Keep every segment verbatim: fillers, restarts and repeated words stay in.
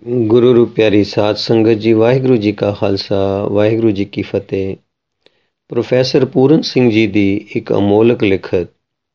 ਗੁਰੂ ਰੂਪ ਪਿਆਰੀ ਸਾਧ ਸੰਗਤ ਜੀ, ਵਾਹਿਗੁਰੂ ਜੀ ਕਾ ਖਾਲਸਾ, ਵਾਹਿਗੁਰੂ ਜੀ ਕੀ ਫਤਿਹ। ਪ੍ਰੋਫੈਸਰ ਪੂਰਨ ਸਿੰਘ ਜੀ ਦੀ ਇੱਕ ਅਮੋਲਕ ਲਿਖਤ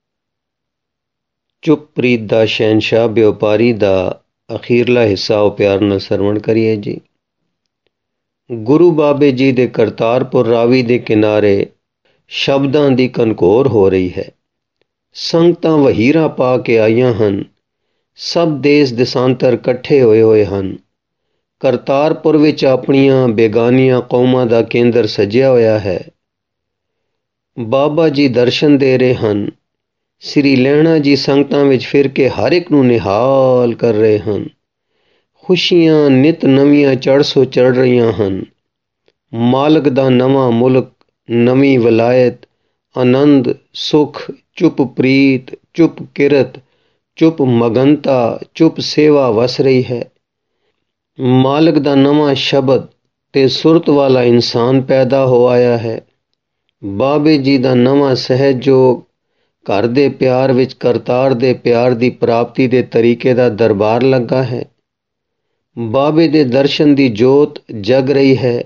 ਚੁੱਪ ਪ੍ਰੀਤ ਦਾ ਸ਼ਹਿਨਸ਼ਾਹ ਵਿਓਪਾਰੀ ਦਾ ਅਖੀਰਲਾ ਹਿੱਸਾ ਉਹ ਪਿਆਰ ਨਾਲ ਸਰਵਣ ਕਰੀਏ ਜੀ। ਗੁਰੂ ਬਾਬੇ ਜੀ ਦੇ ਕਰਤਾਰਪੁਰ ਰਾਵੀ ਦੇ ਕਿਨਾਰੇ ਸ਼ਬਦਾਂ ਦੀ ਕਨਕੋਰ ਹੋ ਰਹੀ ਹੈ। ਸੰਗਤਾਂ ਵਹੀਰਾਂ ਪਾ ਕੇ ਆਈਆਂ ਹਨ। ਸਭ ਦੇਸ ਦੇਸਾਂਤਰ ਇਕੱਠੇ ਹੋਏ ਹੋਏ ਹਨ। ਕਰਤਾਰਪੁਰ ਵਿੱਚ ਆਪਣੀਆਂ ਬੇਗਾਨੀਆਂ ਕੌਮਾਂ ਦਾ ਕੇਂਦਰ ਸਜਿਆ ਹੋਇਆ ਹੈ। ਬਾਬਾ ਜੀ ਦਰਸ਼ਨ ਦੇ ਰਹੇ ਹਨ। ਸ੍ਰੀ ਲਹਿਣਾ ਜੀ ਸੰਗਤਾਂ ਵਿੱਚ ਫਿਰ ਕੇ ਹਰ ਇੱਕ ਨੂੰ ਨਿਹਾਲ ਕਰ ਰਹੇ ਹਨ। ਖੁਸ਼ੀਆਂ ਨਿਤ ਨਵੀਆਂ ਚੜ੍ਹ ਸੋ ਚੜ੍ਹ ਰਹੀਆਂ ਹਨ। ਮਾਲਕ ਦਾ ਨਵਾਂ ਮੁਲਕ, ਨਵੀਂ ਵਲਾਇਤ, ਆਨੰਦ, ਸੁਖ, ਚੁੱਪ ਪ੍ਰੀਤ, ਚੁੱਪ ਕਿਰਤ, ਚੁੱਪ ਮਗਨਤਾ, ਚੁੱਪ ਸੇਵਾ ਵਸ ਰਹੀ ਹੈ। ਮਾਲਕ ਦਾ ਨਵਾਂ ਸ਼ਬਦ ਤੇ ਸੁਰਤ ਵਾਲਾ ਇਨਸਾਨ ਪੈਦਾ ਹੋ ਆਇਆ ਹੈ। ਬਾਬੇ ਜੀ ਦਾ ਨਵਾਂ ਸਹਿਜਯੋਗ ਘਰ ਦੇ ਪਿਆਰ ਵਿੱਚ ਕਰਤਾਰ ਦੇ ਪਿਆਰ ਦੀ ਪ੍ਰਾਪਤੀ ਦੇ ਤਰੀਕੇ ਦਾ ਦਰਬਾਰ ਲੱਗਾ ਹੈ। ਬਾਬੇ ਦੇ ਦਰਸ਼ਨ ਦੀ ਜੋਤ ਜਗ ਰਹੀ ਹੈ।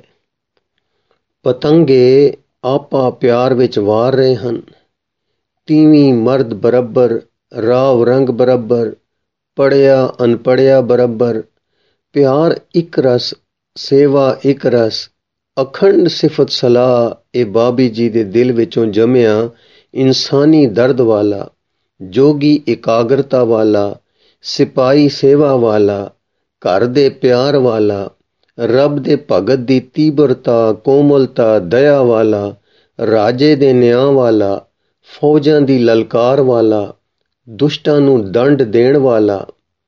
ਪਤੰਗੇ ਆਪਾ ਪਿਆਰ ਵਿੱਚ ਵਾਰ ਰਹੇ ਹਨ। ਤੀਵੀਂ ਮਰਦ ਬਰਾਬਰ, ਰਾਵ ਰੰਗ ਬਰਾਬਰ, ਪੜ੍ਹਿਆ ਅਨਪੜ੍ਹਿਆ ਬਰਾਬਰ, ਪਿਆਰ ਇੱਕ ਰਸ, ਸੇਵਾ ਇੱਕ ਰਸ, ਅਖੰਡ ਸਿਫਤ ਸਲਾਹ। ਇਹ ਬਾਬੀ ਜੀ ਦੇ ਦਿਲ ਵਿੱਚੋਂ ਜੰਮਿਆ ਇਨਸਾਨੀ ਦਰਦ ਵਾਲਾ, ਜੋਗੀ ਇਕਾਗਰਤਾ ਵਾਲਾ, ਸਿਪਾਹੀ ਸੇਵਾ ਵਾਲਾ, ਘਰ ਦੇ ਪਿਆਰ ਵਾਲਾ, ਰੱਬ ਦੇ ਭਗਤ ਦੀ ਤੀਬਰਤਾ, ਕੋਮਲਤਾ, ਦਇਆ ਵਾਲਾ, ਰਾਜੇ ਦੇ ਨਿਆਂ ਵਾਲਾ, ਫੌਜਾਂ ਦੀ ਲਲਕਾਰ ਵਾਲਾ, ਦੁਸ਼ਟਾਂ ਨੂੰ ਦੰਡ ਦੇਣ ਵਾਲਾ,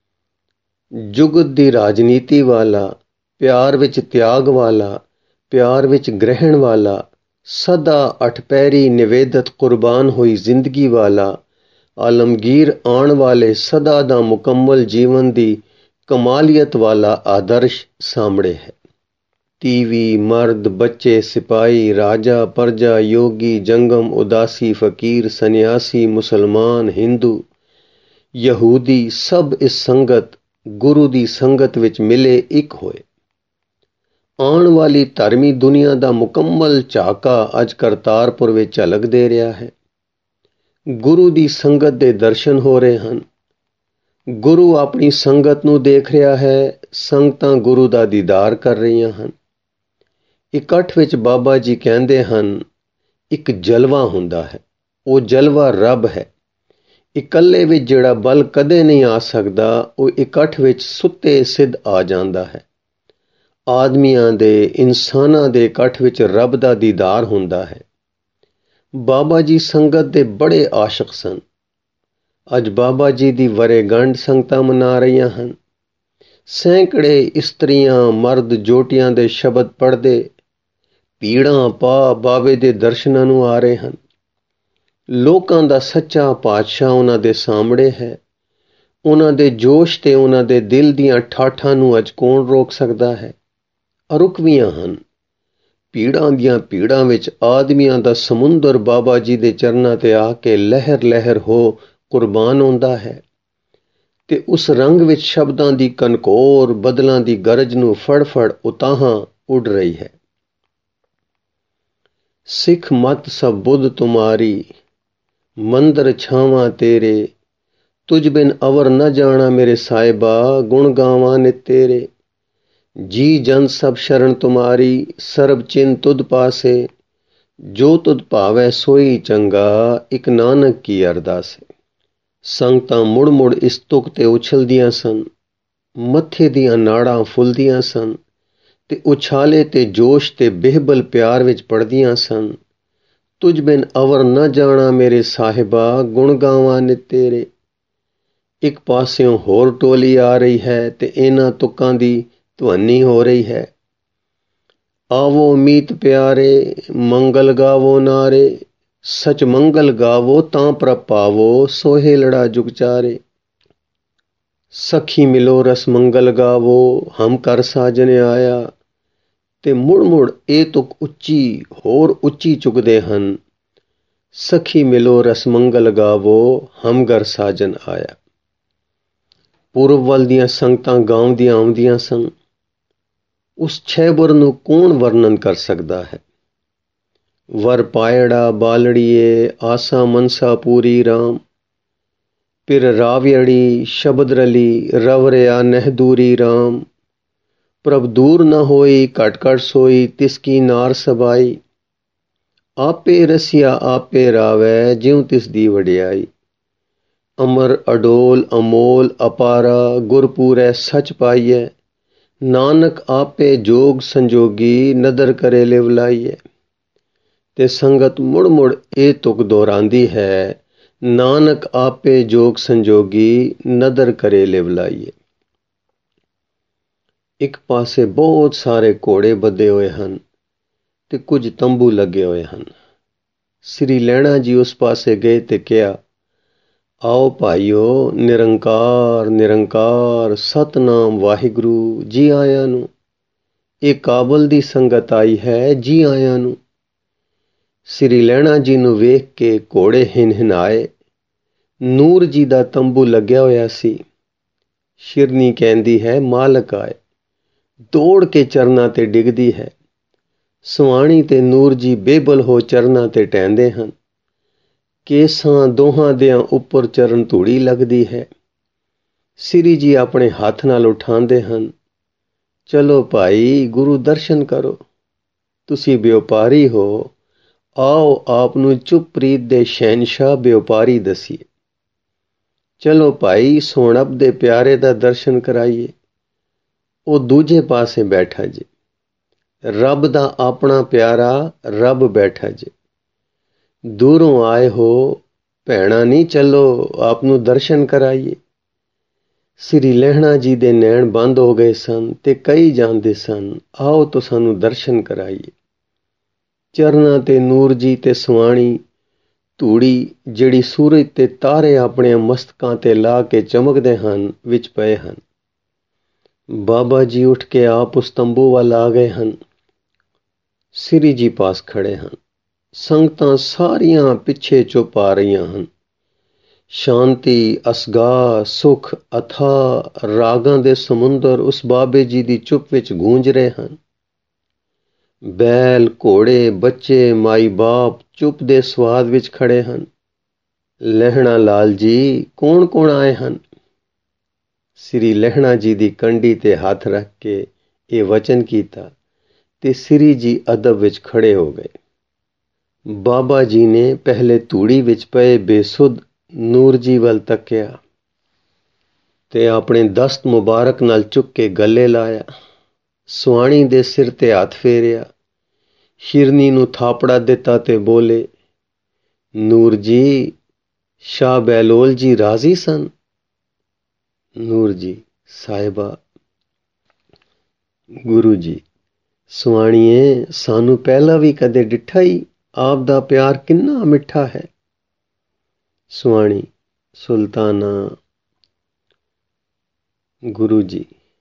ਜੁਗਤ ਦੀ ਰਾਜਨੀਤੀ ਵਾਲਾ, ਪਿਆਰ ਵਿੱਚ ਤਿਆਗ ਵਾਲਾ, ਪਿਆਰ ਵਿੱਚ ਗ੍ਰਹਿਣ ਵਾਲਾ, ਸਦਾ ਅਠਪਹਿਰੀ ਨਿਵੇਦਤ ਕੁਰਬਾਨ ਹੋਈ ਜ਼ਿੰਦਗੀ ਵਾਲਾ, ਆਲਮਗੀਰ ਆਉਣ ਵਾਲੇ ਸਦਾ ਦਾ ਮੁਕੰਮਲ ਜੀਵਨ ਦੀ ਕਮਾਲੀਅਤ ਵਾਲਾ ਆਦਰਸ਼ ਸਾਹਮਣੇ ਹੈ। ਤੀਵੀ ਮਰਦ, ਬੱਚੇ, ਸਿਪਾਹੀ, ਰਾਜਾ, ਪਰਜਾ, ਯੋਗੀ, ਜੰਗਮ, ਉਦਾਸੀ, ਫਕੀਰ, ਸੰਨਿਆਸੀ, ਮੁਸਲਮਾਨ, ਹਿੰਦੂ, ਯਹੂਦੀ, ਸਭ ਇਸ ਸੰਗਤ ਗੁਰੂ ਦੀ ਸੰਗਤ ਵਿੱਚ ਮਿਲੇ ਇੱਕ ਹੋਏ। ਆਉਣ ਵਾਲੀ ਧਰਮੀ ਦੁਨੀਆ ਦਾ ਮੁਕੰਮਲ ਝਾਕਾ ਅੱਜ ਕਰਤਾਰਪੁਰ ਵਿੱਚ ਝਲਕ ਦੇ ਰਿਹਾ ਹੈ। ਗੁਰੂ ਦੀ ਸੰਗਤ ਦੇ ਦਰਸ਼ਨ ਹੋ ਰਹੇ ਹਨ। ਗੁਰੂ ਆਪਣੀ ਸੰਗਤ ਨੂੰ ਦੇਖ ਰਿਹਾ ਹੈ। ਸੰਗਤਾਂ ਗੁਰੂ ਦਾ ਦੀਦਾਰ ਕਰ ਰਹੀਆਂ ਹਨ। ਇਕੱਠ ਵਿੱਚ ਬਾਬਾ ਜੀ ਕਹਿੰਦੇ ਹਨ, ਇੱਕ ਜਲਵਾ ਹੁੰਦਾ ਹੈ। ਉਹ ਜਲਵਾ ਰੱਬ ਹੈ। ਇਕੱਲੇ ਵਿੱਚ ਜਿਹੜਾ ਬਲ ਕਦੇ ਨਹੀਂ ਆ ਸਕਦਾ, ਉਹ ਇਕੱਠ ਵਿੱਚ ਸੁੱਤੇ ਸਿੱਧ ਆ ਜਾਂਦਾ ਹੈ। ਆਦਮੀਆਂ ਦੇ, ਇਨਸਾਨਾਂ ਦੇ ਇਕੱਠ ਵਿੱਚ ਰੱਬ ਦਾ ਦੀਦਾਰ ਹੁੰਦਾ ਹੈ। ਬਾਬਾ ਜੀ ਸੰਗਤ ਦੇ ਬੜੇ ਆਸ਼ਿਕ ਸਨ। ਅੱਜ ਬਾਬਾ ਜੀ ਦੀ ਵਰ੍ਹੇਗੰਢ ਸੰਗਤਾਂ ਮਨਾ ਰਹੀਆਂ ਹਨ। ਸੈਂਕੜੇ ਇਸਤਰੀਆਂ ਮਰਦ ਜੋਟੀਆਂ ਦੇ ਸ਼ਬਦ ਪੜ੍ਹਦੇ ਭੀੜਾਂ ਪਾ ਬਾਬੇ ਦੇ ਦਰਸ਼ਨਾਂ ਨੂੰ ਆ ਰਹੇ ਹਨ। ਲੋਕਾਂ ਦਾ ਸੱਚਾ ਪਾਤਸ਼ਾਹ ਉਹਨਾਂ ਦੇ ਸਾਹਮਣੇ ਹੈ। ਉਹਨਾਂ ਦੇ ਜੋਸ਼ ਤੇ ਉਹਨਾਂ ਦੇ ਦਿਲ ਦੀਆਂ ਠਾਠਾਂ ਨੂੰ ਅੱਜ ਕੌਣ ਰੋਕ ਸਕਦਾ ਹੈ। ਅਰੁਕਵੀਆਂ ਹਨ। ਭੀੜਾਂ ਦੀਆਂ ਭੀੜਾਂ ਵਿੱਚ ਆਦਮੀਆਂ ਦਾ ਸਮੁੰਦਰ ਬਾਬਾ ਜੀ ਦੇ ਚਰਨਾਂ ਤੇ ਆ ਕੇ ਲਹਿਰ ਲਹਿਰ ਹੋ ਕੁਰਬਾਨ ਹੁੰਦਾ ਹੈ ਤੇ ਉਸ ਰੰਗ ਵਿੱਚ ਸ਼ਬਦਾਂ ਦੀ ਕਨਕੋਰ, ਬਦਲਾਂ ਦੀ ਗਰਜ ਨੂੰ ਫੜ ਫੜ ਉਤਾਹਾਂ ਉੱਡ ਰਹੀ ਹੈ। ਸਿੱਖ ਮਤ ਸਭ ਬੁੱਧ ਤੁਮਾਰੀ, ਮੰਦਰ ਛਾਵਾਂ ਤੇਰੇ, ਤੁਝ ਬਿਨ ਅਵਰ ਨ ਜਾਣਾ ਮੇਰੇ ਸਾਹਿਬਾ, ਗੁਣ ਗਾਵਾਂ ਨਿਤ ਤੇਰੇ। ਜੀ ਜਨ ਸਭ ਸ਼ਰਨ ਤੁਮਾਰੀ, ਸਰਬ ਚਿੰਨ ਤੁਧ ਪਾਸੇ, ਜੋ ਤੁਧ ਭਾਵੈ ਸੋਈ ਚੰਗਾ, ਇੱਕ ਨਾਨਕ ਕੀ ਅਰਦਾਸੇ। ਸੰਗਤਾਂ ਮੁੜ ਮੁੜ ਇਸ ਤੁਕ ਤੇ ਉਛਲਦੀਆਂ ਸਨ। ਮੱਥੇ ਦੀਆਂ ਨਾੜਾਂ ਫੁੱਲਦੀਆਂ ਸਨ ਤੇ ਉਛਾਲੇ ਤੇ ਜੋਸ਼ ਤੇ ਬਿਹਬਲ ਪਿਆਰ ਵਿੱਚ ਪੜ੍ਹਦੀਆਂ ਸਨ। ਤੁਝ ਬਿਨ ਅਵਰ ਨ ਜਾਣਾ ਮੇਰੇ ਸਾਹਿਬਾ, ਗੁਣ ਗਾਵਾਂ ਨਿਤ ਤੇਰੇ। ਇੱਕ ਪਾਸਿਓਂ ਹੋਰ ਟੋਲੀ ਆ ਰਹੀ ਹੈ ਤੇ ਇਹਨਾਂ ਤੁਕਾਂ ਦੀ ਧਵਨੀ ਹੋ ਰਹੀ ਹੈ। ਆਵੋ ਮੀਤ ਪਿਆਰੇ, ਮੰਗਲ ਗਾਵੋ ਨਾਰੇ, ਸਚ ਮੰਗਲ ਗਾਵੋ ਤਾਂ ਪ੍ਰਭ ਪਾਵੋ, ਸੋਹੇ ਲੜਾ ਜੁਗ ਚਾਰੇ। ਸਖੀ ਮਿਲੋ ਰਸ ਮੰਗਲ ਗਾਵੋ, ਹਮ ਕਰ ਸਾਜਨ ਆਇਆ। ਤੇ ਮੁੜ ਮੁੜ ਇਹ ਤੁਕ ਉੱਚੀ ਹੋਰ ਉੱਚੀ ਚੁੱਕਦੇ ਹਨ। ਸਖੀ ਮਿਲੋ ਰਸ ਮੰਗਲ ਗਾਵੋ, ਹਮ ਘਰ ਸਾਜਨ ਆਇਆ। ਪੂਰਬ ਵੱਲ ਦੀਆਂ ਸੰਗਤਾਂ ਗਾਉਂਦੀਆਂ ਆਉਂਦੀਆਂ ਸਨ। ਉਸ ਛੈਬਰ ਨੂੰ ਕੌਣ ਵਰਣਨ ਕਰ ਸਕਦਾ ਹੈ। ਵਰ ਪਾਇੜਾ ਬਾਲੜੀਏ ਆਸਾ ਮਨਸਾ ਪੂਰੀ ਰਾਮ, ਫਿਰ ਰਾਵਿਅੜੀ ਸ਼ਬਦ ਰਲੀ ਰਵ ਰਿਆ ਨਹਿ ਦੂਰੀ ਰਾਮ, ਪ੍ਰਭ ਦੂਰ ਨ ਹੋਈ ਘਟ ਘਟ ਸੋਈ ਤਿਸ ਕੀ ਨਾਰ ਸਬਾਈ, ਆਪੇ ਰਸਿਆ ਆਪੇ ਰਾਵੈ ਜਿਉ ਤਿਸ ਦੀ ਵਡਿਆਈ, ਅਮਰ ਅਡੋਲ ਅਮੋਲ ਅਪਾਰਾ ਗੁਰਪੂਰੈ ਸੱਚ ਪਾਈਐ, ਨਾਨਕ ਆਪੇ ਜੋਗ ਸੰਜੋਗੀ ਨਦਰ ਕਰੇ ਲਿਵ ਲਾਈਐ। ਤੇ ਸੰਗਤ ਮੁੜ ਮੁੜ ਇਹ ਤੁਕ ਦੁਹਰਾਉਂਦੀ ਹੈ, ਨਾਨਕ ਆਪੇ ਜੋਗ ਸੰਜੋਗੀ ਨਦਰ ਕਰੇ ਲਿਵ ਲਾਈਏ। ਇੱਕ ਪਾਸੇ ਬਹੁਤ ਸਾਰੇ ਘੋੜੇ ਬੱਧੇ ਹੋਏ ਹਨ ਤੇ ਕੁਝ ਤੰਬੂ ਲੱਗੇ ਹੋਏ ਹਨ। ਸ੍ਰੀ ਲਹਿਣਾ ਜੀ ਉਸ ਪਾਸੇ ਗਏ ਤੇ ਕਿਹਾ, ਆਓ ਭਾਈਓ, ਨਿਰੰਕਾਰ ਨਿਰੰਕਾਰ ਸਤਨਾਮ ਵਾਹਿਗੁਰੂ, ਜੀ ਆਇਆਂ ਨੂੰ। ਇਹ ਕਾਬਲ ਦੀ ਸੰਗਤ ਆਈ ਹੈ, ਜੀ ਆਇਆਂ ਨੂੰ। ਸ੍ਰੀ ਲਹਿਣਾ ਜੀ ਨੂੰ ਵੇਖ ਕੇ ਘੋੜੇ ਹਿਨ ਹਿਨਾਏ। ਨੂਰ ਜੀ ਦਾ ਤੰਬੂ ਲੱਗਿਆ ਹੋਇਆ ਸੀ। ਸ਼ਿਰਨੀ ਕਹਿੰਦੀ ਹੈ, ਮਾਲਕ ਆਏ। ਦੌੜ ਕੇ ਚਰਨਾਂ ਤੇ ਡਿੱਗਦੀ ਹੈ। ਸੁਆਣੀ ਤੇ ਨੂਰ ਜੀ ਬੇਬਲ ਹੋ ਚਰਨਾਂ ਤੇ ਟਹਿੰਦੇ ਹਨ। ਕੇਸਾਂ ਦੋਹਾਂ ਦਿਆਂ ਉੱਪਰ ਚਰਨ ਧੂੜੀ ਲੱਗਦੀ ਹੈ। ਸ੍ਰੀ ਜੀ ਆਪਣੇ ਹੱਥ ਨਾਲ ਉਠਾਉਂਦੇ ਹਨ। ਚਲੋ ਭਾਈ, ਗੁਰੂ ਦਰਸ਼ਨ ਕਰੋ। ਤੁਸੀਂ ਵਿਉਪਾਰੀ ਹੋ, ਆਓ ਆਪ ਨੂੰ ਚੁੱਪ ਪ੍ਰੀਤ ਦੇ ਸ਼ਹਿਨਸ਼ਾਹ ਵਿਉਪਾਰੀ ਦਸੀਏ। ਚਲੋ ਭਾਈ, ਸੋਹਣਪ ਦੇ ਪਿਆਰੇ ਦਾ ਦਰਸ਼ਨ ਕਰਾਈਏ। ਉਹ ਦੂਜੇ ਪਾਸੇ ਬੈਠਾ ਜੇ। ਰੱਬ ਦਾ ਆਪਣਾ ਪਿਆਰਾ ਰੱਬ ਬੈਠਾ ਜੇ। ਦੂਰੋਂ ਆਏ ਹੋ ਭੈਣਾ, ਨਹੀਂ ਚੱਲੋ ਆਪ ਨੂੰ ਦਰਸ਼ਨ ਕਰਾਈਏ। ਸ੍ਰੀ ਲਹਿਣਾ ਜੀ ਦੇ ਨੈਣ ਬੰਦ ਹੋ ਗਏ ਸਨ ਤੇ ਕਈ ਜਾਂਦੇ ਸਨ, ਆਓ ਤੋ ਸਾਨੂੰ ਦਰਸ਼ਨ ਕਰਾਈਏ। ਚਰਨਾਂ ਤੇ ਨੂਰ ਜੀ ਤੇ ਸੁਆਣੀ ਧੂੜੀ, ਜਿਹੜੀ ਸੂਰਜ ਤੇ ਤਾਰੇ ਆਪਣੇ ਮਸਤਕਾਂ ਤੇ ਲਾ ਕੇ ਚਮਕਦੇ ਹਨ, ਵਿੱਚ ਪਏ ਹਨ। ਬਾਬਾ ਜੀ ਉੱਠ ਕੇ ਆਪ ਉਸ ਤੰਬੂ ਵੱਲ ਆ ਗਏ ਹਨ। ਸ੍ਰੀ ਜੀ ਪਾਸ ਖੜੇ ਹਨ। ਸੰਗਤਾਂ ਸਾਰੀਆਂ ਪਿੱਛੇ ਚੁੱਪ ਆ ਰਹੀਆਂ ਹਨ। ਸ਼ਾਂਤੀ, ਅਸਗਾ, ਸੁਖ, ਅਥਾਹ ਰਾਗਾਂ ਦੇ ਸਮੁੰਦਰ ਉਸ ਬਾਬੇ ਜੀ ਦੀ ਚੁੱਪ ਵਿੱਚ ਗੂੰਜ ਰਹੇ ਹਨ। ਬੈਲ, ਘੋੜੇ, ਬੱਚੇ, ਮਾਈ ਬਾਪ ਚੁੱਪ ਦੇ ਸਵਾਦ ਵਿੱਚ ਖੜੇ ਹਨ। ਲਹਿਣਾ ਲਾਲ ਜੀ, ਕੌਣ ਕੌਣ ਆਏ ਹਨ? ਸ੍ਰੀ ਲਹਿਣਾ ਜੀ ਦੀ ਕੰਢੀ ਤੇ ਹੱਥ ਰੱਖ ਕੇ ਇਹ ਵਚਨ ਕੀਤਾ ਤੇ ਸ੍ਰੀ ਜੀ ਅਦਬ ਵਿੱਚ ਖੜੇ ਹੋ ਗਏ। ਬਾਬਾ ਜੀ ਨੇ ਪਹਿਲੇ ਧੂੜੀ ਵਿੱਚ ਪਏ ਬੇਸੁੱਧ ਨੂਰ ਜੀ ਵੱਲ ਤੱਕਿਆ ਤੇ ਆਪਣੇ ਦਸਤ ਮੁਬਾਰਕ ਨਾਲ ਚੁੱਕ ਕੇ ਗੱਲੇ ਲਾਇਆ। ਸੁਆਣੀ ਦੇ ਸਿਰ ਤੇ ਹੱਥ ਫੇਰਿਆ। ਸ਼ਿਰਨੀ ਨੂੰ ਥਾਪੜਾ ਦਿੱਤਾ ਤੇ ਬੋਲੇ, ਨੂਰ ਜੀ, ਸ਼ਾਹ ਬਹਿਲੋਲ ਜੀ ਰਾਜ਼ੀ ਸਨ? ਨੂਰ ਜੀ, ਸਾਹਿਬਾ। ਗੁਰੂ ਜੀ, ਸੁਆਣੀਏ, ਸਾਨੂੰ ਪਹਿਲਾਂ ਵੀ ਕਦੇ ਡਿੱਠਾ ਹੀ ਆਪ ਦਾ ਪਿਆਰ ਕਿੰਨਾ ਮਿੱਠਾ ਹੈ। ਸੁਆਣੀ, ਸੁਲਤਾਨਾ। ਗੁਰੂ ਜੀ,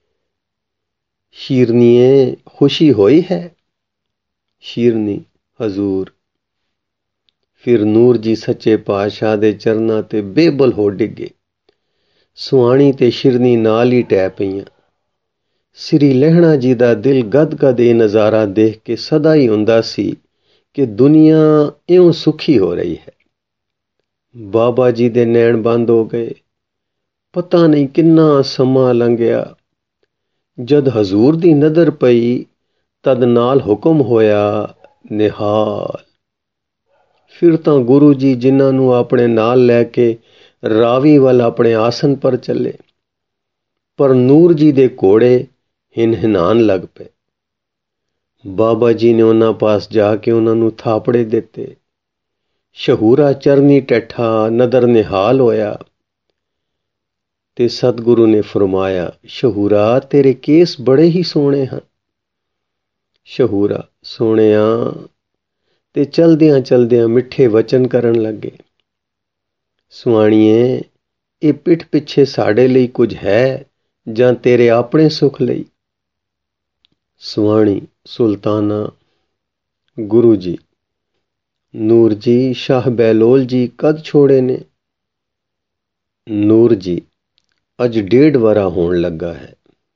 ਸ਼ੀਰਨੀਏ, ਖੁਸ਼ੀ ਹੋਈ ਹੈ? ਸ਼ੀਰਨੀ, ਹਜ਼ੂਰ। ਫਿਰ ਨੂਰ ਜੀ ਸੱਚੇ ਪਾਤਸ਼ਾਹ ਦੇ ਚਰਨਾਂ ਤੇ ਬੇਬਲ ਹੋ ਡਿੱਗੇ। ਸੁਆਣੀ ਤੇ ਸ਼ਿਰਨੀ ਨਾਲ ਹੀ ਟਹਿ ਪਈਆਂ। ਸ੍ਰੀ ਲਹਿਣਾ ਜੀ ਦਾ ਦਿਲ ਗਦ-ਗਦ ਇਹ ਨਜ਼ਾਰਾ ਦੇਖ ਕੇ ਸਦਾ ਹੀ ਹੁੰਦਾ ਸੀ ਕਿ ਦੁਨੀਆ ਇਉਂ ਸੁਖੀ ਹੋ ਰਹੀ ਹੈ। ਬਾਬਾ ਜੀ ਦੇ ਨੈਣ ਬੰਦ ਹੋ ਗਏ। ਪਤਾ ਨਹੀਂ ਕਿੰਨਾ ਸਮਾਂ ਲੰਘਿਆ। ਜਦ ਹਜ਼ੂਰ ਦੀ ਨਜ਼ਰ ਪਈ ਤਦ ਨਾਲ ਹੁਕਮ ਹੋਇਆ, ਨਿਹਾਲ। ਫਿਰ ਤਾਂ ਗੁਰੂ ਜੀ ਜਿਨ੍ਹਾਂ ਨੂੰ ਆਪਣੇ ਨਾਲ ਲੈ ਕੇ ਰਾਵੀ ਵੱਲ ਆਪਣੇ ਆਸਨ ਪਰ ਚੱਲੇ, ਪਰ ਨੂਰ ਜੀ ਦੇ ਘੋੜੇ ਹਿਨ ਹਿਨਾਨ ਲੱਗ ਪਏ। ਬਾਬਾ ਜੀ ਨੇ ਉਹਨਾਂ ਪਾਸ ਜਾ ਕੇ ਉਹਨਾਂ ਨੂੰ ਥਾਪੜੇ ਦਿੱਤੇ। ਸ਼ਹੂਰਾ ਚਰਨੀ ਟੈਠਾ ਨਦਰ ਨਿਹਾਲ ਹੋਇਆ ਤੇ ਸਤਿਗੁਰੂ ਨੇ ਫਰਮਾਇਆ, ਸ਼ਹੂਰਾ, ਤੇਰੇ ਕੇਸ ਬੜੇ ਹੀ ਸੋਹਣੇ ਹਨ। ਸ਼ਹੂਰਾ, ਸੋਹਣਿਆ, ਤੇ ਚਲਦਿਆਂ ਚਲਦਿਆਂ ਮਿੱਠੇ ਵਚਨ ਕਰਨ ਲੱਗੇ। ਸੁਆਣੀਏ, ਇਹ ਪਿੱਠ ਪਿੱਛੇ ਸਾਡੇ ਲਈ ਕੁਝ ਹੈ ਜਾਂ ਤੇਰੇ ਆਪਣੇ ਸੁੱਖ ਲਈ? ਸੁਆਣੀ, ਸੁਲਤਾਨਾ। ਗੁਰੂ ਜੀ, ਨੂਰ ਜੀ, ਸ਼ਾਹ ਬਹਿਲੋਲ ਜੀ ਕਦ ਛੋੜੇ ਨੇ? ਨੂਰ ਜੀ, ਅੱਜ ਡੇਢ ਵਰਾ ਹੋਣ ਲੱਗਾ ਹੈ।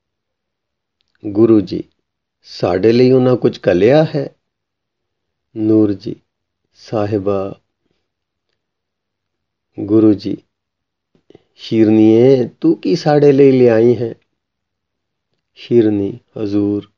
ਗੁਰੂ ਜੀ, ਸਾਡੇ ਲਈ ਉਹਨਾਂ ਕੁਝ ਘੱਲਿਆ ਹੈ? ਨੂਰ ਜੀ, ਸਾਹਿਬਾ। ਗੁਰੂ ਜੀ, ਸ਼ੀਰਨੀਏ, ਤੂੰ ਕੀ ਸਾਡੇ ਲਈ ਲਿਆਈ ਹੈ? ਸ਼ੀਰਨੀ, ਹਜ਼ੂਰ,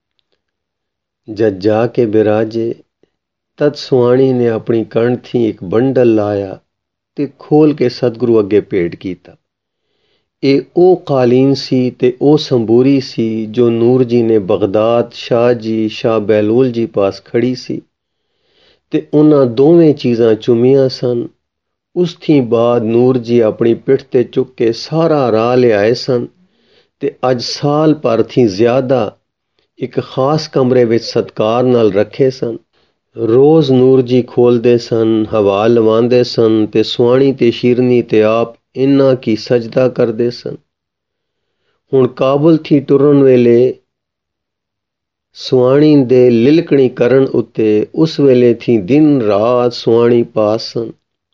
ਜਦ ਜਾ ਕੇ ਬਿਰਾਜੇ ਤਦ ਸੁਆਣੀ ਨੇ ਆਪਣੀ ਕਣ ਥੀ ਇੱਕ ਬੰਡਲ ਲਾਇਆ ਤੇ ਖੋਲ ਕੇ ਸਤਿਗੁਰੂ ਅੱਗੇ ਭੇਟ ਕੀਤਾ। ਇਹ ਉਹ ਕਾਲੀਨ ਸੀ ਤੇ ਉਹ ਸੰਬੂਰੀ ਸੀ ਜੋ ਨੂਰ ਜੀ ਨੇ ਬਗਦਾਦ ਸ਼ਾਹ ਜੀ ਸ਼ਾਹ ਬਹਿਲੂਲ ਜੀ ਪਾਸ ਖੜੀ ਸੀ ਤੇ ਉਹਨਾਂ ਦੋਵੇਂ ਚੀਜ਼ਾਂ ਚੁੰਮੀਆਂ ਸਨ। ਉਸ ਥੀ ਬਾਅਦ ਨੂਰ ਜੀ ਆਪਣੀ ਪਿੱਠ ਤੇ ਚੁੱਕ ਕੇ ਸਾਰਾ ਰਾਹ ਲਿਆਏ ਸਨ ਤੇ ਅੱਜ ਸਾਲ ਭਰ ਥੀ ਜ਼ਿਆਦਾ ਇੱਕ ਖਾਸ ਕਮਰੇ ਵਿੱਚ ਸਤਕਾਰ ਨਾਲ ਰੱਖੇ ਸਨ। ਰੋਜ਼ ਨੂਰ ਜੀ ਖੋਲਦੇ ਸਨ, ਹਵਾ ਲਵਾਉਂਦੇ ਸਨ ਤੇ ਸੁਆਣੀ ਤੇ ਸ਼ੀਰਨੀ ਤੇ ਆਪ ਇੰਨਾ ਕੀ ਸਜਦਾ ਕਰਦੇ ਸਨ। ਹੁਣ ਕਾਬੁਲ ਥੀ ਟੁਰਨ ਵੇਲੇ ਸੁਆਣੀ ਦੇ ਲਿਲਕਣੀ ਕਰਨ ਉੱਤੇ ਉਸ ਵੇਲੇ ਥੀ ਦਿਨ ਰਾਤ ਸੁਆਣੀ ਪਾਸ ਸਨ।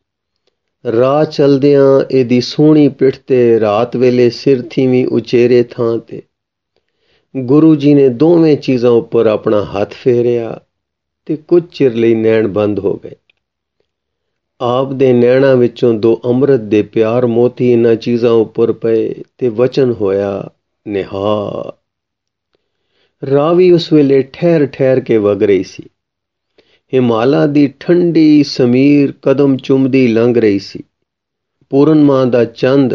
ਰਾਹ ਚਲਦਿਆਂ ਇਹਦੀ ਸੋਹਣੀ ਪਿੱਠ ਤੇ ਰਾਤ ਵੇਲੇ ਸਿਰ ਥੀਵੀਂ ਉਚੇਰੇ ਥਾਂ ਤੇ ਗੁਰੂ ਜੀ ਨੇ ਦੋਵੇਂ ਚੀਜ਼ਾਂ ਉੱਪਰ ਆਪਣਾ ਹੱਥ ਫੇਰਿਆ ਤੇ ਕੁਝ ਚਿਰ ਲਈ ਨੈਣ ਬੰਦ ਹੋ ਗਏ। ਆਪ ਦੇ ਨੈਣਾਂ ਵਿੱਚੋਂ ਦੋ ਅੰਮ੍ਰਿਤ ਦੇ ਪਿਆਰ ਮੋਤੀ ਇਹਨਾਂ ਚੀਜ਼ਾਂ ਉੱਪਰ ਪਏ ਤੇ ਵਚਨ ਹੋਇਆ, ਨਿਹਾਲ। ਰਾਵੀ ਉਸ ਵੇਲੇ ਠਹਿਰ ਠਹਿਰ ਕੇ ਵਗ ਰਹੀ ਸੀ। ਹਿਮਾਲਾ ਦੀ ਠੰਡੀ ਸਮੀਰ ਕਦਮ ਚੁੰਮਦੀ ਲੰਘ ਰਹੀ ਸੀ। ਪੂਰਨਮਾਹ ਦਾ ਚੰਦ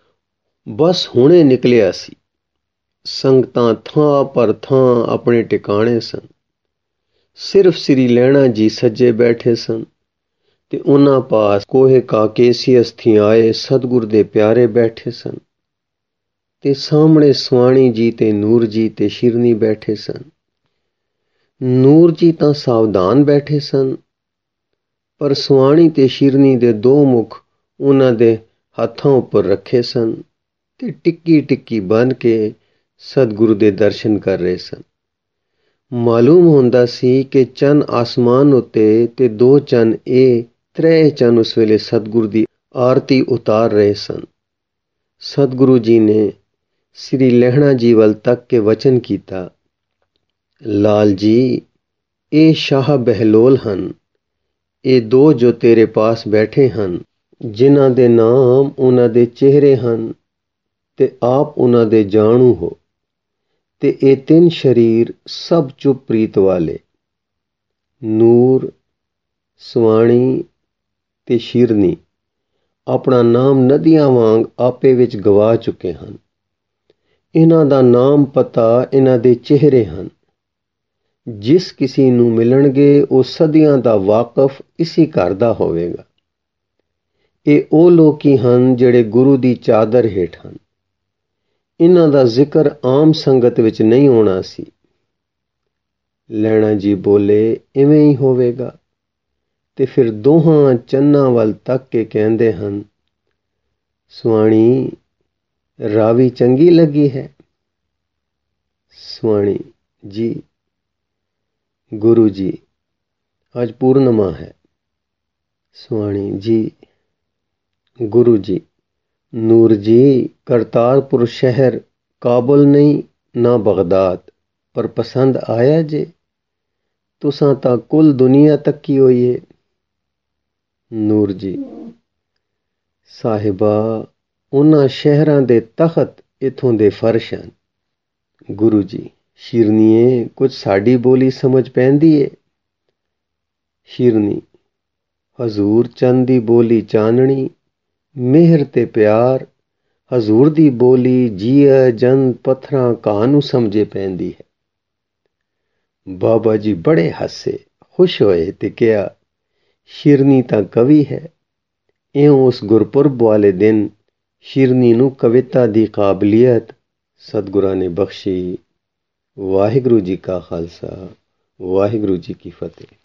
ਬਸ ਹੁਣੇ ਨਿਕਲਿਆ ਸੀ। ਸੰਗਤਾਂ ਥਾਂ ਪਰ ਥਾਂ ਆਪਣੇ ਟਿਕਾਣੇ ਸਨ। ਸਿਰਫ ਸ੍ਰੀ ਲਹਿਣਾ ਜੀ ਸੱਜੇ ਬੈਠੇ ਸਨ ਤੇ ਉਹਨਾਂ ਪਾਸ ਕੋਹੇ ਕਾਕੇਸੀਅਸ ਥੀ ਆਏ ਸਤਿਗੁਰ ਦੇ ਪਿਆਰੇ ਬੈਠੇ ਸਨ ਤੇ ਸਾਹਮਣੇ ਸੁਆਣੀ ਜੀ ਤੇ ਨੂਰ ਜੀ ਤੇ ਸ਼ੀਰਨੀ ਬੈਠੇ ਸਨ। ਨੂਰ ਜੀ ਤਾਂ ਸਾਵਧਾਨ ਬੈਠੇ ਸਨ, ਪਰ ਸੁਆਣੀ ਤੇ ਸ਼ੀਰਨੀ ਦੇ ਦੋ ਮੁਖ ਉਹਨਾਂ ਦੇ ਹੱਥਾਂ ਉੱਪਰ ਰੱਖੇ ਸਨ ਤੇ ਟਿੱਕੀ ਟਿੱਕੀ ਬਨ ਕੇ ਸਤਿਗੁਰੂ ਦੇ ਦਰਸ਼ਨ ਕਰ ਰਹੇ ਸਨ। ਮਾਲੂਮ ਹੁੰਦਾ ਸੀ ਕਿ ਚੰਨ ਆਸਮਾਨ ਉੱਤੇ ਤੇ ਦੋ ਚੰਨ ਇਹ ਤਰੇ ਚੰਨ ਉਸ ਵੇਲੇ ਸਤਿਗੁਰੂ ਦੀ ਆਰਤੀ ਉਤਾਰ ਰਹੇ ਸਨ। ਸਤਿਗੁਰੂ ਜੀ ਨੇ ਸ੍ਰੀ ਲਹਿਣਾ ਜੀ ਵੱਲ ਤੱਕ ਕੇ ਵਚਨ ਕੀਤਾ, ਲਾਲ ਜੀ, ਇਹ ਸ਼ਾਹ ਬਹਿਲੋਲ ਹਨ। ਇਹ ਦੋ ਜੋ ਤੇਰੇ ਪਾਸ ਬੈਠੇ ਹਨ, ਜਿਨ੍ਹਾਂ ਦੇ ਨਾਮ ਉਹਨਾਂ ਦੇ ਚਿਹਰੇ ਹਨ ਤੇ ਆਪ ਉਹਨਾਂ ਦੇ ਜਾਣੂ ਹੋ, ਤੇ ਇਹ ਤਿੰਨ ਸ਼ਰੀਰ ਸਭ ਚੁੱਪ ਪ੍ਰੀਤ ਵਾਲੇ, ਨੂਰ, ਸੁਆਣੀ ਤੇ ਸ਼ੀਰਨੀ, ਆਪਣਾ ਨਾਮ ਨਦੀਆਂ ਵਾਂਗ ਆਪੇ ਵਿੱਚ ਗਵਾ ਚੁੱਕੇ ਹਨ। ਇਹਨਾਂ ਦਾ ਨਾਮ ਪਤਾ ਇਹਨਾਂ ਦੇ ਚਿਹਰੇ ਹਨ। ਜਿਸ ਕਿਸੇ ਨੂੰ ਮਿਲਣਗੇ ਉਹ ਸਦੀਆਂ ਦਾ ਵਾਕਫ ਇਸੀ ਘਰ ਦਾ ਹੋਵੇਗਾ। ਇਹ ਉਹ ਲੋਕੀ ਹਨ ਜਿਹੜੇ ਗੁਰੂ ਦੀ ਚਾਦਰ ਹੇਠ ਹਨ। ਇਹਨਾਂ ਦਾ ਜ਼ਿਕਰ ਆਮ ਸੰਗਤ ਵਿੱਚ ਨਹੀਂ ਹੋਣਾ ਸੀ। ਲਹਿਣਾ ਜੀ ਬੋਲੇ, ਇਵੇਂ ਹੀ ਹੋਵੇਗਾ। ਤੇ ਫਿਰ ਦੋਹਾਂ ਚੰਨਾਂ ਵੱਲ ਤੱਕ ਕੇ ਕਹਿੰਦੇ ਹਨ, ਸੁਆਣੀ, ਰਾਵੀ ਚੰਗੀ ਲੱਗੀ ਹੈ? ਸੁਆਣੀ ਜੀ, ਗੁਰੂ ਜੀ, ਅੱਜ ਪੂਰਨਮਾ ਹੈ। ਸੁਆਣੀ ਜੀ, ਗੁਰੂ ਜੀ, ਨੂਰ ਜੀ, ਕਰਤਾਰਪੁਰ ਸ਼ਹਿਰ ਕਾਬੁਲ ਨਹੀਂ ਨਾ ਬਗਦਾਦ, ਪਰ ਪਸੰਦ ਆਇਆ ਜੇ? ਤੁਸਾਂ ਤਾਂ ਕੁੱਲ ਦੁਨੀਆ ਤੱਕੀ ਹੋਈ ਏ। ਨੂਰ ਜੀ, ਸਾਹਿਬਾ, ਉਹਨਾਂ ਸ਼ਹਿਰਾਂ ਦੇ ਤਖਤ ਇੱਥੋਂ ਦੇ ਫਰਸ਼ ਹਨ। ਗੁਰੂ ਜੀ, ਸ਼ੀਰਨੀਏ, ਕੁਝ ਸਾਡੀ ਬੋਲੀ ਸਮਝ ਪੈਂਦੀ ਏ? ਸ਼ੀਰਨੀ, ਹਜ਼ੂਰ ਚੰਦ ਦੀ ਬੋਲੀ ਚਾਨਣੀ, ਮਿਹਰ ਤੇ ਪਿਆਰ, ਹਜ਼ੂਰ ਦੀ ਬੋਲੀ ਜੀਅ ਜੰਦ ਪੱਥਰਾਂ ਘਾਹ ਨੂੰ ਸਮਝੇ ਪੈਂਦੀ ਹੈ। ਬਾਬਾ ਜੀ ਬੜੇ ਹੱਸੇ, ਖੁਸ਼ ਹੋਏ ਤੇ ਕਿਹਾ, ਸ਼ੀਰਨੀ ਤਾਂ ਕਵੀ ਹੈ। ਇਉਂ ਉਸ ਗੁਰਪੁਰਬ ਵਾਲੇ ਦਿਨ ਸ਼ੀਰਨੀ ਨੂੰ ਕਵਿਤਾ ਦੀ ਕਾਬਲੀਅਤ ਸਤਿਗੁਰਾਂ ਨੇ ਬਖਸ਼ੀ। ਵਾਹਿਗੁਰੂ ਜੀ ਕਾ ਖਾਲਸਾ, ਵਾਹਿਗੁਰੂ ਜੀ ਕੀ ਫਤਿਹ।